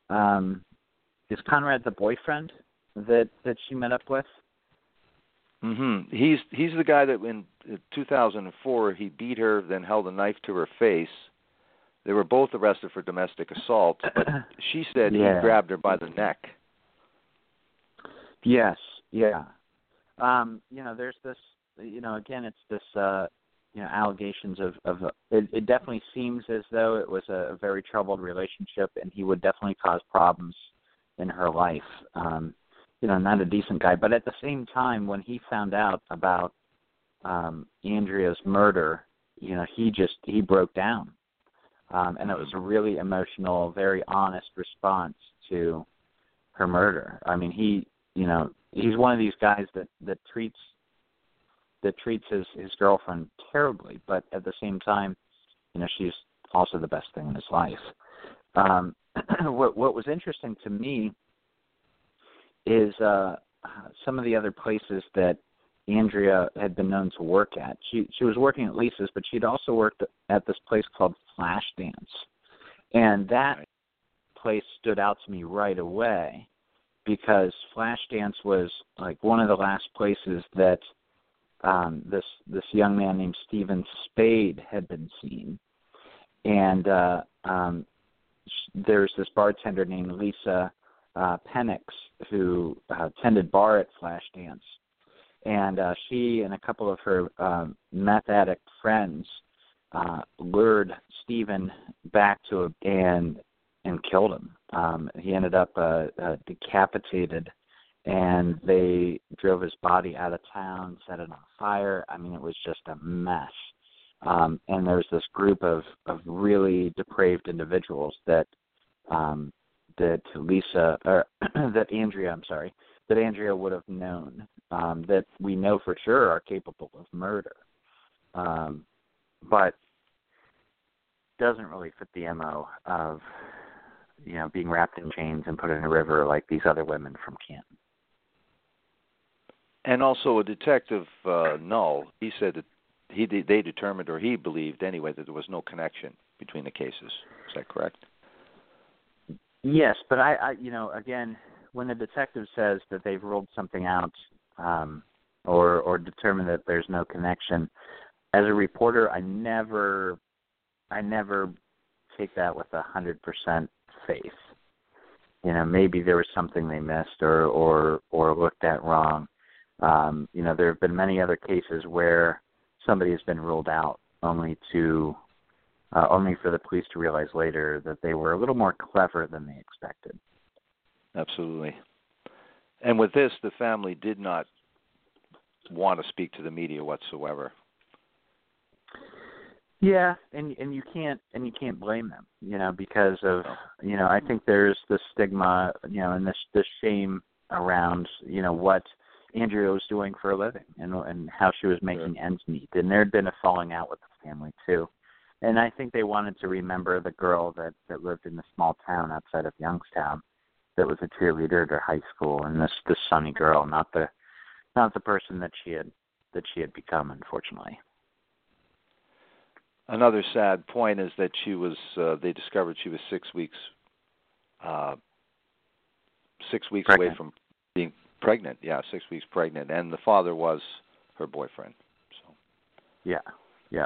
boyfriend that she met up with? Mm-hmm. He's the guy that in 2004 he beat her, then held a knife to her face. They were both arrested for domestic assault, but she said he grabbed her by the neck. Yes, yeah. There's this, again, it's this, allegations of it definitely seems as though it was a very troubled relationship, and he would definitely cause problems in her life. Not a decent guy. But at the same time, when he found out about Andrea's murder, he broke down. And it was a really emotional, very honest response to her murder. I mean, he's one of these guys that treats his girlfriend terribly, but at the same time, she's also the best thing in his life. What was interesting to me is some of the other places that Andrea had been known to work at. She was working at Lisa's, but she'd also worked at this place called Flashdance. And that place stood out to me right away because Flashdance was like one of the last places that this young man named Stephen Spade had been seen. And there's this bartender named Lisa Penix who tended bar at Flashdance. And she and a couple of her meth addict friends lured Stephen back to him and killed him. He ended up decapitated, and they drove his body out of town, set it on fire. I mean, it was just a mess. And there's this group of really depraved individuals that Andrea would have known, that we know for sure are capable of murder, but doesn't really fit the MO of, being wrapped in chains and put in a river like these other women from Canton. And also a detective, Null, he said that they determined, or he believed anyway, that there was no connection between the cases. Is that correct? Yes, but I again, when the detective says that they've ruled something out, or determined that there's no connection, as a reporter, I never take that with 100% faith. Maybe there was something they missed or looked at wrong. There have been many other cases where somebody has been ruled out only for the police to realize later that they were a little more clever than they expected. Absolutely. And with this, the family did not want to speak to the media whatsoever. Yeah, and you can't blame them, because of I think there's the stigma, and this shame around what Andrea was doing for a living and how she was making ends meet, and there had been a falling out with the family too. And I think they wanted to remember the girl that lived in the small town outside of Youngstown that was a cheerleader at her high school, and this sunny girl, not the person that she had become, unfortunately. Another sad point is that she was. They discovered she was 6 weeks. 6 weeks pregnant. Away from being pregnant. Yeah, 6 weeks pregnant, and the father was her boyfriend. So. Yeah.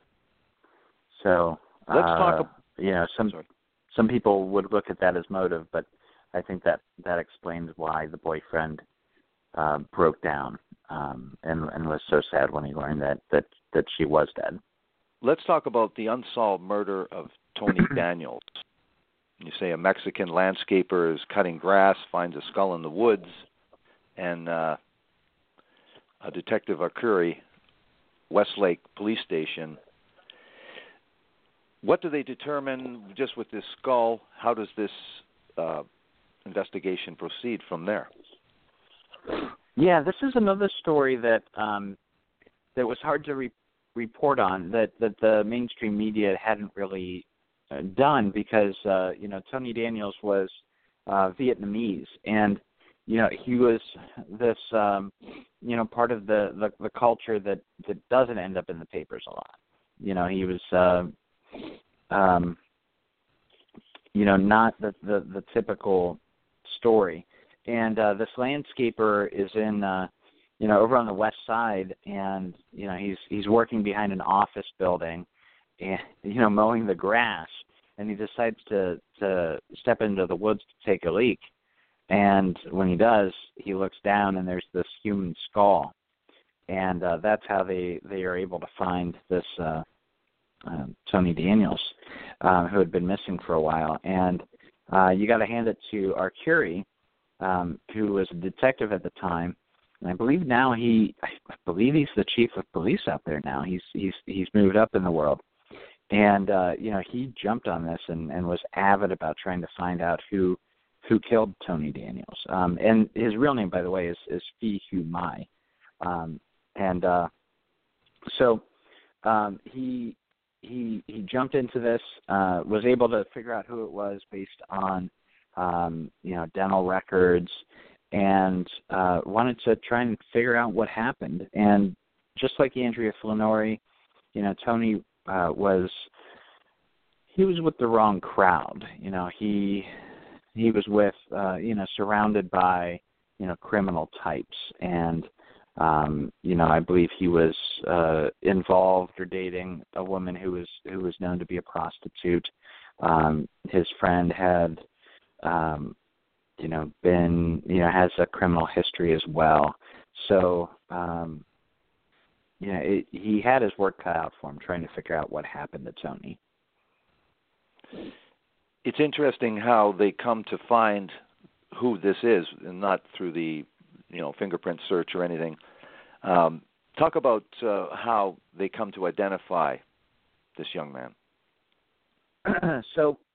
So let's talk. Some people would look at that as motive, but I think that explains why the boyfriend broke down and was so sad when he learned that she was dead. Let's talk about the unsolved murder of Tony Daniels. You say a Mexican landscaper is cutting grass, finds a skull in the woods, and a Detective Arcuri, Westlake Police Station. What do they determine just with this skull? How does this investigation proceed from there? Yeah, this is another story that was hard to report on, that the mainstream media hadn't really done because Tony Daniels was Vietnamese, and he was this part of the culture that doesn't end up in the papers a lot. He was not the typical story. And this landscaper is in over on the west side, and he's working behind an office building, and mowing the grass, and he decides to step into the woods to take a leak, And when he does, he looks down and there's this human skull. And that's how they are able to find this Tony Daniels, who had been missing for a while. And you got to hand it to Arcuri, who was a detective at the time. And I believe now he's the chief of police out there now. He's moved up in the world. And, he jumped on this and was avid about trying to find out who killed Tony Daniels. And his real name, by the way, is Phi Hu Mai. So he jumped into this, was able to figure out who it was based on, dental records, and wanted to try and figure out what happened. And just like Andrea Flannery, Tony was with the wrong crowd. He was with, surrounded by, criminal types. And, I believe he was involved or dating a woman who was known to be a prostitute. His friend had, has a criminal history as well. So, he had his work cut out for him trying to figure out what happened to Tony. It's interesting how they come to find who this is, and not through the, fingerprint search or anything. Talk about how they come to identify this young man. So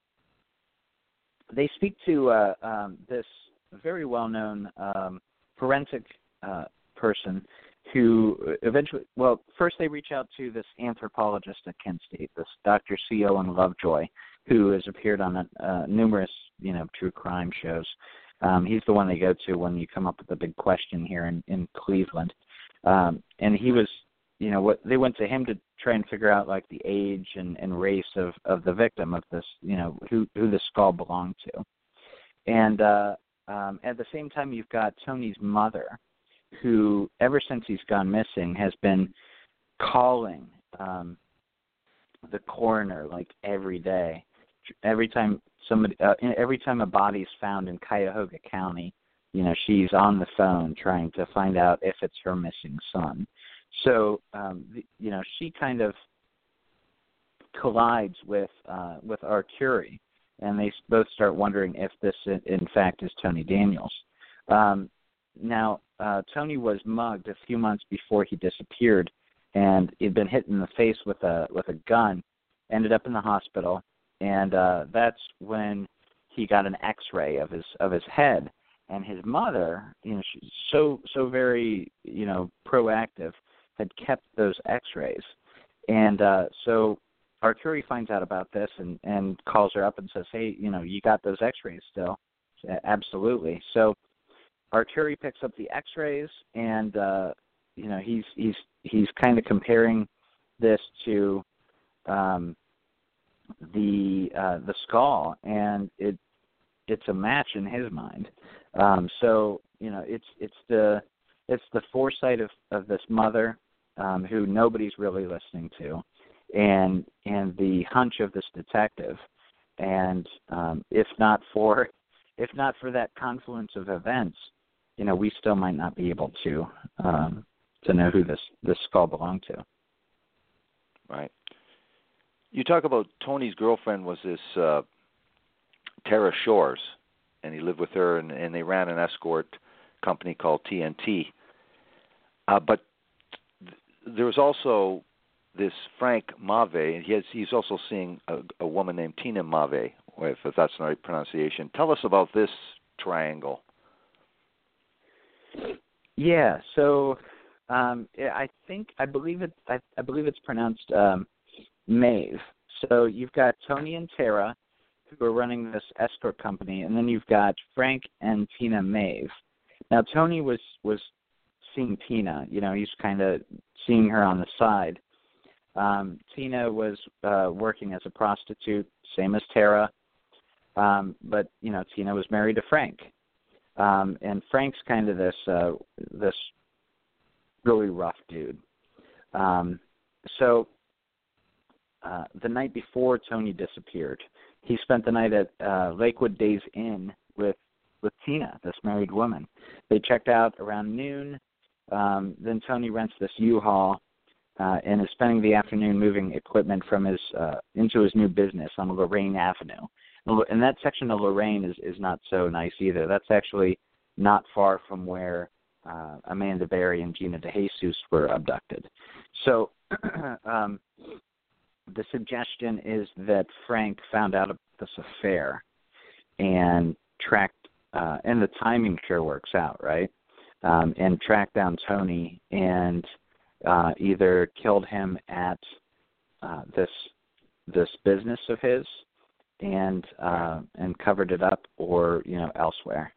they speak to this very well-known forensic person who eventually, first they reach out to this anthropologist at Kent State, this Dr. C. Owen Lovejoy, who has appeared on numerous, true crime shows. He's the one they go to when you come up with a big question here in Cleveland. And he was, they went to him to try and figure out like the age and race of the victim of this, who the skull belonged to. And at the same time, you've got Tony's mother, who ever since he's gone missing has been calling the coroner like every day. Every time a body is found in Cuyahoga County, she's on the phone trying to find out if it's her missing son. So, she kind of collides with Arcuri, and they both start wondering if this, in fact, is Tony Daniels. Now, Tony was mugged a few months before he disappeared, and he'd been hit in the face with a gun, ended up in the hospital, and that's when he got an X-ray of his head. And his mother, she's so very, proactive, had kept those X-rays. And so Arcuri finds out about this and calls her up and says, hey, you got those X-rays still? Absolutely. So Arcuri picks up the X-rays, and he's kind of comparing this to the skull, and it's a match in his mind. So it's the foresight of this mother who nobody's really listening to, and the hunch of this detective, and if not for that confluence of events, we still might not be able to know who this skull belonged to. Right. You talk about Tony's girlfriend was this Tara Shores, and he lived with her, and they ran an escort company called TNT. But there was also this Frank Mave, and he's also seeing a woman named Tina Mave, if that's the right pronunciation. Tell us about this triangle. Yeah, so I believe it's pronounced Maeve. So you've got Tony and Tara, who are running this escort company, and then you've got Frank and Tina Maeve. Now Tony was seeing Tina, he's kind of seeing her on the side. Tina was working as a prostitute, same as Tara, but Tina was married to Frank, and Frank's kind of this really rough dude. So the night before Tony disappeared, he spent the night at Lakewood Days Inn with Tina, this married woman. They checked out around noon. Then Tony rents this U-Haul and is spending the afternoon moving equipment from his into his new business on Lorraine Avenue. And that section of Lorraine is not so nice either. That's actually not far from where Amanda Berry and Gina DeJesus were abducted. So the suggestion is that Frank found out about this affair and tracked, and the timing sure works out, right? And tracked down Tony and either killed him at this business of his and covered it up, or elsewhere.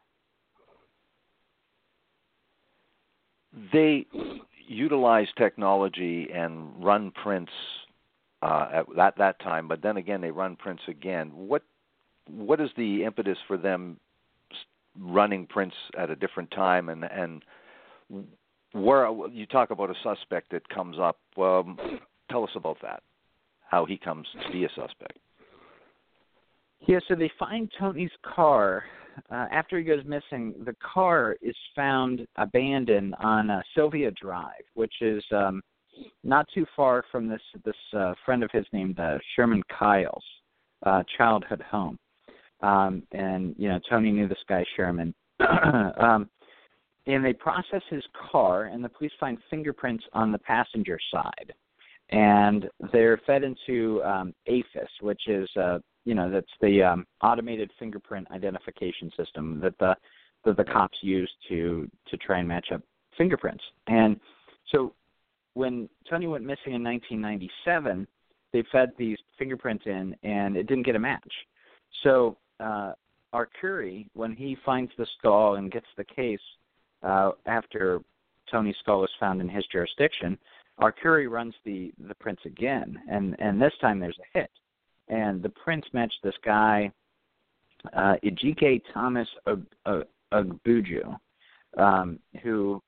They utilize technology and run prints at that time, but then again they run prints again. What is the impetus for them running prints at a different time, and where you talk about a suspect that comes up? Tell us about that. How he comes to be a suspect. Yeah, so they find Tony's car. After he goes missing, the car is found abandoned on Sylvia Drive, which is not too far from this friend of his named Sherman Kyle's childhood home. And Tony knew this guy Sherman. And they process his car, and the police find fingerprints on the passenger side, and they're fed into AFIS, which is that's the automated fingerprint identification system that the cops use to try and match up fingerprints. And so when Tony went missing in 1997, they fed these fingerprints in, and it didn't get a match. So Arcuri, when he finds the skull and gets the case after Tony's skull was found in his jurisdiction, Arcuri runs the prints again, and this time there's a hit. And the prints match this guy, Ejike Thomas Ogbuju, who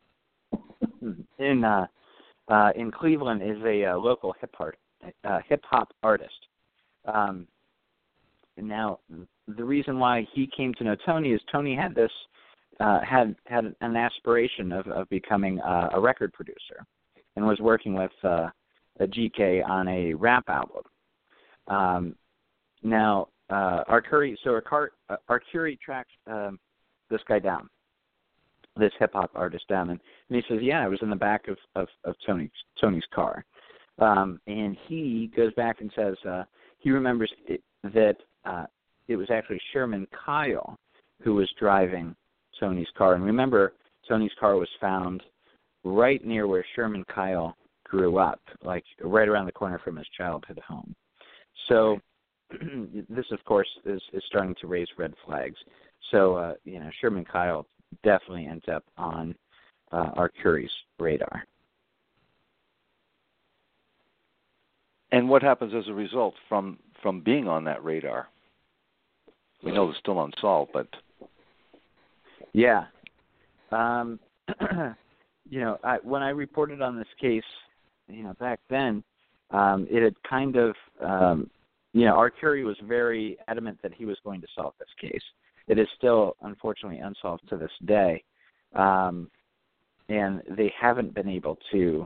in Cleveland is a local hip hop artist. Now, the reason why he came to know Tony is Tony had this had an aspiration of becoming a record producer, and was working with Ejike on a rap album. Now, Arcuri tracks this guy down, this hip hop artist down, and he says, "Yeah, I was in the back of Tony's car," and he goes back and says he remembers that it was actually Sherman Kyle who was driving Tony's car, and remember, Tony's car was found right near where Sherman Kyle grew up, like right around the corner from his childhood home. So this, of course, is starting to raise red flags. So, Sherman Kyle definitely ends up on Arcuri's radar. And what happens as a result from being on that radar? We know it's still unsolved, but... Yeah. When I reported on this case, back then, it had kind of, Arcuri was very adamant that he was going to solve this case. It is still, unfortunately, unsolved to this day, and they haven't been able to,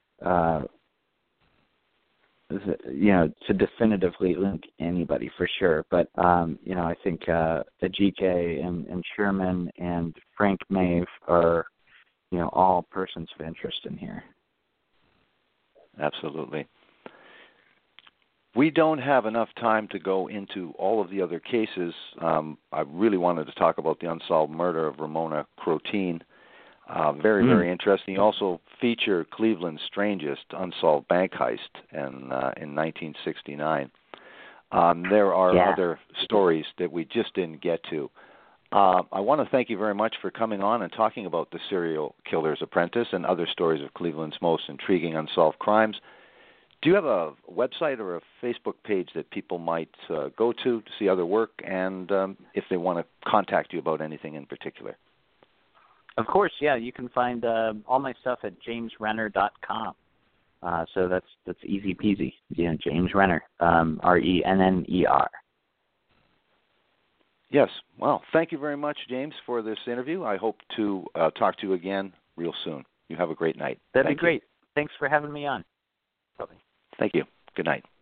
to definitively link anybody for sure. But I think Ejike and Sherman and Frank Maeve are, all persons of interest in here. Absolutely. We don't have enough time to go into all of the other cases. I really wanted to talk about the unsolved murder of Ramona Crotine. Very, very interesting. You also feature Cleveland's strangest unsolved bank heist in 1969. There are other stories that we just didn't get to. I want to thank you very much for coming on and talking about The Serial Killer's Apprentice and other stories of Cleveland's most intriguing unsolved crimes. Do you have a website or a Facebook page that people might go to see other work, and if they want to contact you about anything in particular? Of course, yeah. You can find all my stuff at jamesrenner.com. So that's easy peasy. James Renner, Renner. Yeah, Yes. Well, thank you very much, James, for this interview. I hope to talk to you again real soon. You have a great night. That'd be great. Thanks for having me on. Bye-bye. Thank you. Good night.